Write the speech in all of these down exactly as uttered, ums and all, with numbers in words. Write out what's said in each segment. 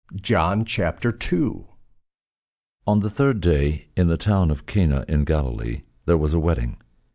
John chapter two. On the third day, in the town of Cana in Galilee, there was a wedding.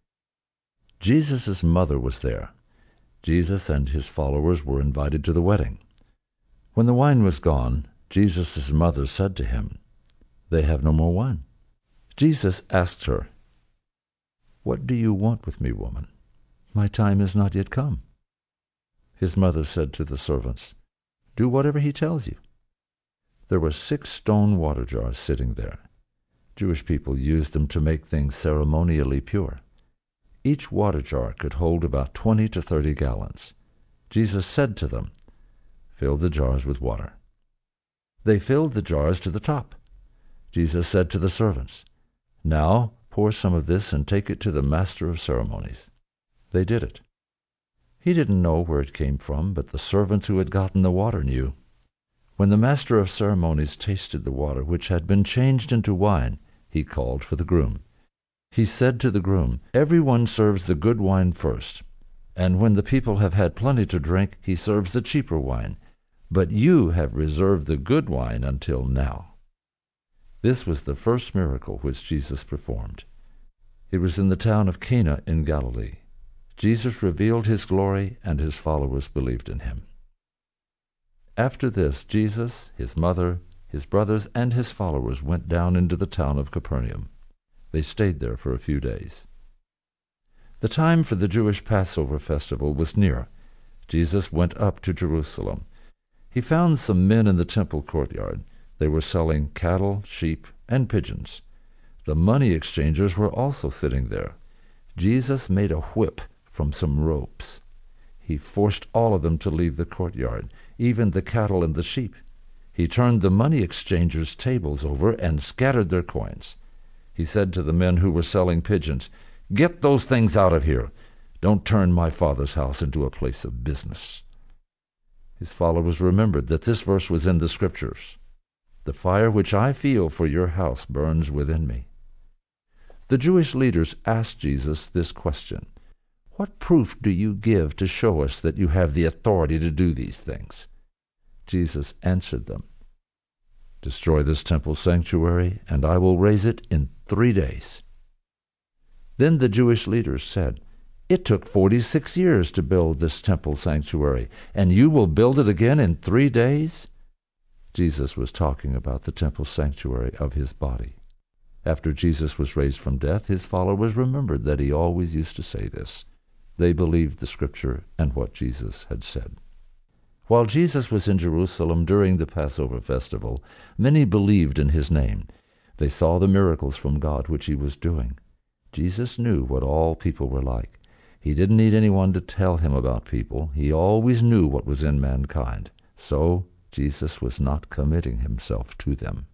Jesus' mother was there. Jesus and his followers were invited to the wedding. When the wine was gone, Jesus' mother said to him, "They have no more wine." Jesus asked her, "What do you want with me, woman? My time is not yet come." His mother said to the servants, "Do whatever he tells you." There were six stone water jars sitting there. Jewish people used them to make things ceremonially pure. Each water jar could hold about twenty to thirty gallons. Jesus said to them, "Fill the jars with water." They filled the jars to the top. Jesus said to the servants, "Now pour some of this and take it to the master of ceremonies." They did it. He didn't know where it came from, but the servants who had gotten the water knew. When the master of ceremonies tasted the water, which had been changed into wine, he called for the groom. He said to the groom, "Everyone serves the good wine first, and when the people have had plenty to drink, he serves the cheaper wine. But you have reserved the good wine until now." This was the first miracle which Jesus performed. It was in the town of Cana in Galilee. Jesus revealed his glory, and his followers believed in him. After this, Jesus, his mother, his brothers, and his followers went down into the town of Capernaum. They stayed there for a few days. The time for the Jewish Passover festival was near. Jesus went up to Jerusalem. He found some men in the temple courtyard. They were selling cattle, sheep, and pigeons. The money exchangers were also sitting there. Jesus made a whip from some ropes. He forced all of them to leave the courtyard, even the cattle and the sheep. He turned the money exchangers' tables over and scattered their coins. He said to the men who were selling pigeons, "Get those things out of here. Don't turn my Father's house into a place of business." His followers remembered that this verse was in the Scriptures. "The fire which I feel for your house burns within me." The Jewish leaders asked Jesus this question, "What proof do you give to show us that you have the authority to do these things?" Jesus answered them, "Destroy this temple sanctuary, and I will raise it in three days." Then the Jewish leaders said, "It took forty-six years to build this temple sanctuary, and you will build it again in three days?" Jesus was talking about the temple sanctuary of his body. After Jesus was raised from death, his followers remembered that he always used to say this. They believed the Scripture and what Jesus had said. While Jesus was in Jerusalem during the Passover festival, many believed in his name. They saw the miracles from God which he was doing. Jesus knew what all people were like. He didn't need anyone to tell him about people. He always knew what was in mankind. So Jesus was not committing himself to them.